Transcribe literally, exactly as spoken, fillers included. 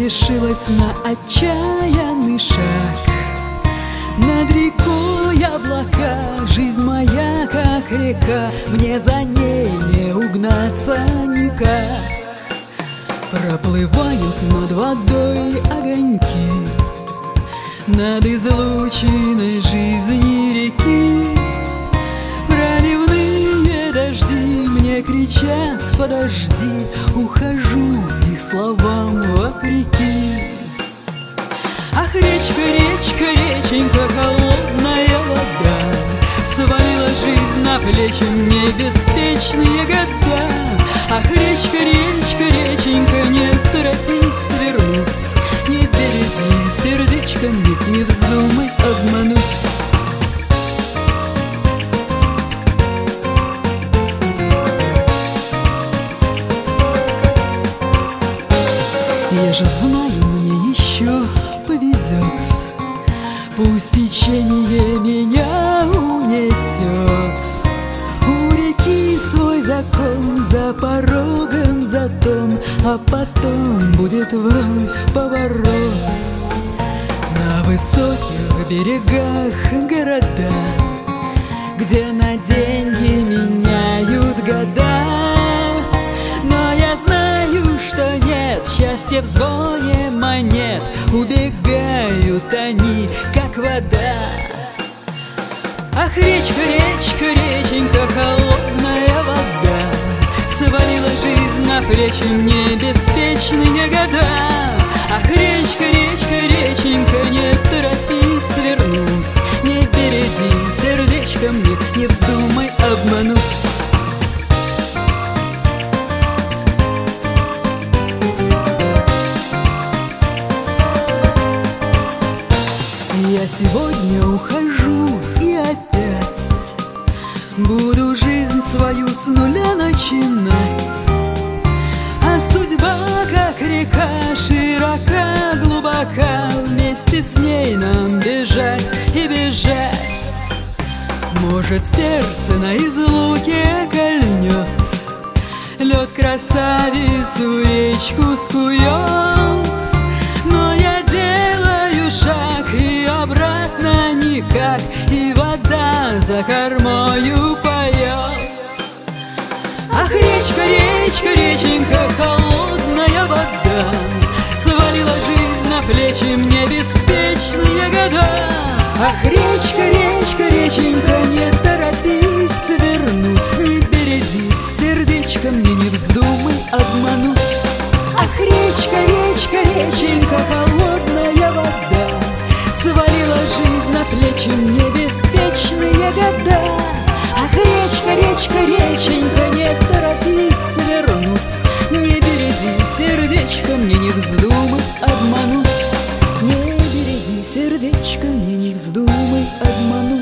решилась на отчаянный шаг. Над рекой облака, жизнь моя как река, мне за ней не угнаться никак. Проплывают над водой огоньки, над излучиной жизни реки. Проливные дожди мне кричат: подожди, ухожу их словам вопреки. Ах, речка, речка, реченька, холодная вода, свалила жизнь на плечи мне беспечные года. Ах, речка, речка, реченька, не торопись вернуться, не береги сердечко мне, не вздумай обмануться. Я же знаю, мне еще повезет, пусть течение меня унесет. У реки свой закон, за порогом затон, а потом будет вновь поворот. На высоких берегах города, где на деньги меняют года. Но я знаю, что нет счастья в звоне монет, убегают они, как вода. Ах, речка, речка, реченька, холодная вода, свалила жизнь на плечи мне беспечные года. Ах, речка, речка, реченька, не торопись вернуться, не береги сердечко мне, не вздумай обмануться. Я сегодня ухожу и опять буду жизнь свою с нуля начинать. А судьба, как река, широка, глубока, вместе с ней нам бежать и бежать. Может, сердце на излуке кольнет, лед красавицу речку скует. Но я делаю шаг, и обратно никак, и вода за кормою поет. Ах, речка, речка, реченька, холодная вода, свалила жизнь на плечи мне беспечные года. Ах, речка, речка, реченька, не торопись вернуться, не береги сердечко мне, не вздумай обмануться. Ах, речка, речка, реченька, холодная вода, свалила жизнь на плечи мне беспечные года. Ах, речка, речка, реченька, не торопись вернуться, не береги сердечко мне, не вздумай обмануться. Не береги сердечко мне, не вздумай обмануться.